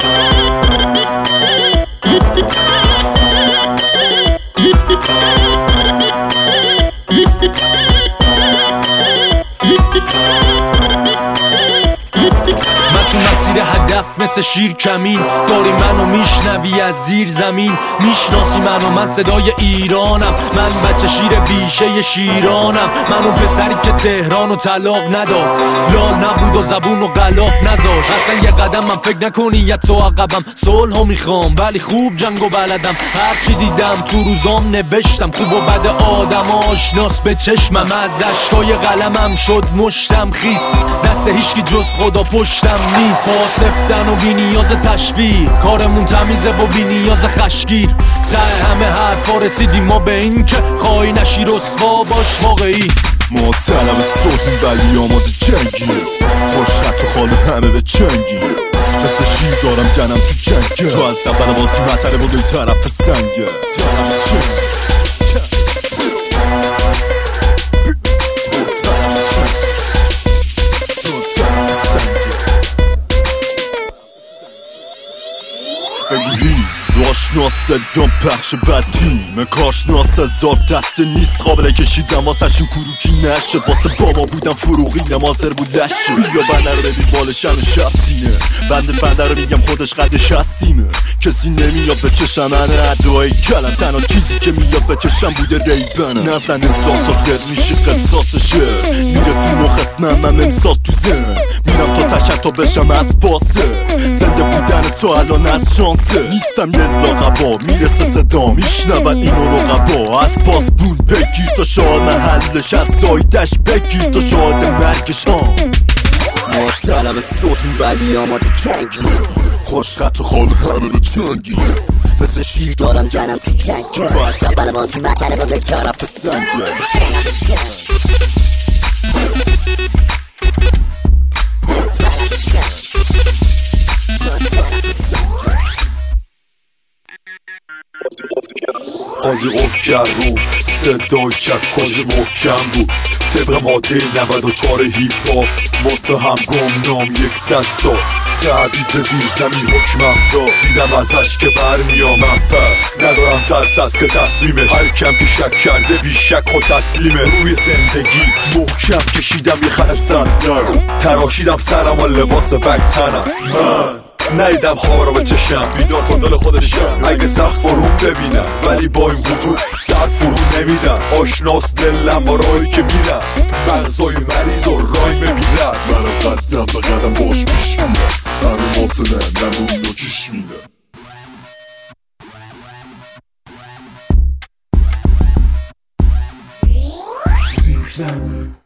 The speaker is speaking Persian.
من تو مسیر هدف مثل شیر کمین داری منو میشنوی از زیر زمین میشناسی منو من صدای ایرانم من بچه شیر بیشه شیرانم من اون پسری که تهران و طلاق نداد لال نبود و زبون و غلاف نذاشت اصلا یه قدم من فکر نکنی یه تو عقبم صلحو میخوام ولی خوب جنگو بلدم هرچی دیدم تو روزام نوشتم خوب و بد آدم آشناس به چشمم از اشکای قلمم شد مشتم خیست دست هیچکی جز خدا پشتم نیست پاسفتن و بی نیاز تشویق کارمون تمیزه و بی نیاز خشگیر ته همه حرفا رسیدیم ما به این که خواهی نشی رسوا باش واقعی ما طلب صوتیم ولی آماده جنگیم خوش خط و خال همه به چنگیم مثل شیر دارم جنم تو جنگه تو از اول بازی مطره بودی طرف سنگه طرف جنگ آشناس صدام پخش بدیم کارشناس هزار دسته نیست قابل کشیدم واسه شون کروکی نشد واسه بابا بودم فروغی نمازر بود لشه بیا بنده رو ببین بالشن و شب سینه بنده رو میگم خودش قدش هستیمه کسی نمیاد به چشم من ادعای کلم تنها چیزی که میاد به چشم بوده ریبنه نزن هزار تا زر میشه قصاصشه میره تو مخ اسمم من امسال تو زن میرم تا تشت تا بشم از باسه زنده بودن تو الان از شانسه نیستم یه لاغبا میرسه صدا میشنون اینو رقبا از پاس بون بگیر تا شاد محلش از زایدش بگیر تا شاد مرگش ما طلب صوتیم ولی آماده جنگیم خوش خط و خال همه به چنگیم مثل شیر دارم جنم تو جنگ تو از اول بازی مطره با به طرف سنگه قاضی قفل کرد رو صدای چکاش محکم بود طبق ماده 94 هیپ هاپ متهم گمنام 100 سال تعبید زیر زمین حکمم داد دیدم ازش که برمیامم پس ندارم ترس از که تصمیمش هر کم که شک کرده بیشک خود تسلیمه روی زندگی محکم کشیدم یه خر سردر تراشیدم سرم و لباس بگتنم من نیدم خواب رو به چشم بیدار تا دل خودشم اگه سخت فرو ببینم ولی با این وجود سر فرو نمیدم آشناس دلم با راهی که میرم مغزای مریض و رای میبینم منم قدم به قدم باش پیش میرم همه ماطنه نمون و چیش میرم